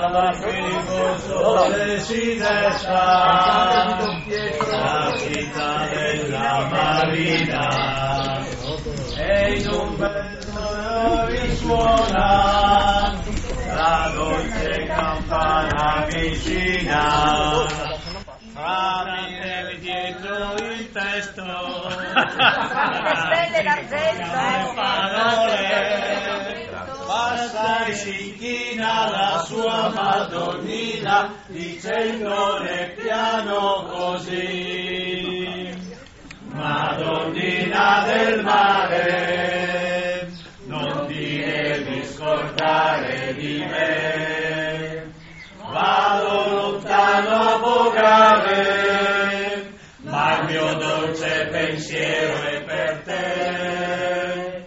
l'Africo sole si desta, la città della marina, e in un bel sonoro risuona la dolce campana vicina. Fratelli dietro il testo, stelle d'argento, parole, passa e si inchina la sua Madonnina, dicendole piano così: Madonnina del mare, non ti devi scordare di me, vado lontano a vogare, ma il mio dolce pensiero è per te.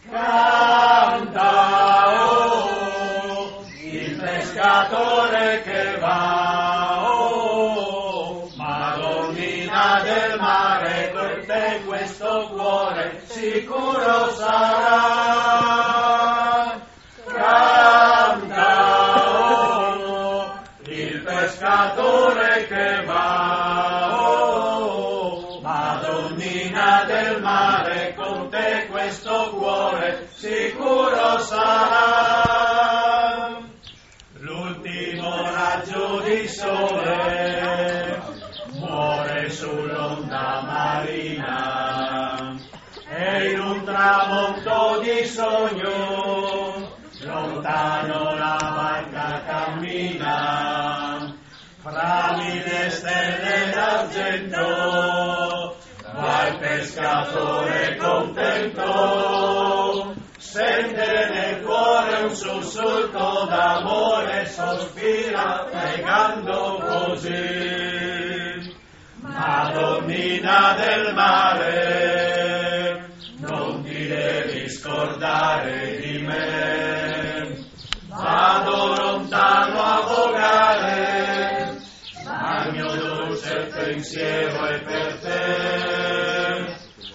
Canta, oh, il pescatore che va, oh, Madonnina del mare, per te questo cuore sicuro sarà. Canta, oh, il pescatore che va, oh, Madonnina del mare, con te questo cuore sicuro sarà. L'ultimo raggio di sole muore sull'onda marina, e in un tramonto di sogno lontano la barca cammina, fra mille stelle d'argento va il pescatore contento, sente nel cuore un sussulto d'amore, sospira pregando così: Madonnina del mare, non ti devi scordare di me, vado lontano a vogare, ma il mio dolce pensiero è per te.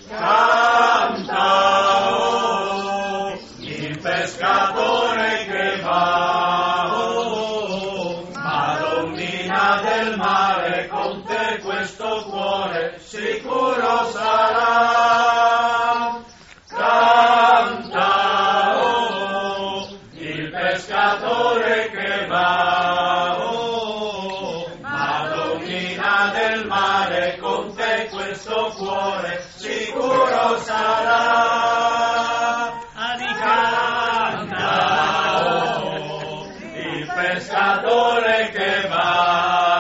Canta, oh, il pescatore che va, oh, Madonnina del mare, con te questo cuore sicuro sarà. Canta, oh, il pescatore che va, oh, Madonnina del mare, con te questo cuore sicuro sarà. Canta, oh, il pescatore che va.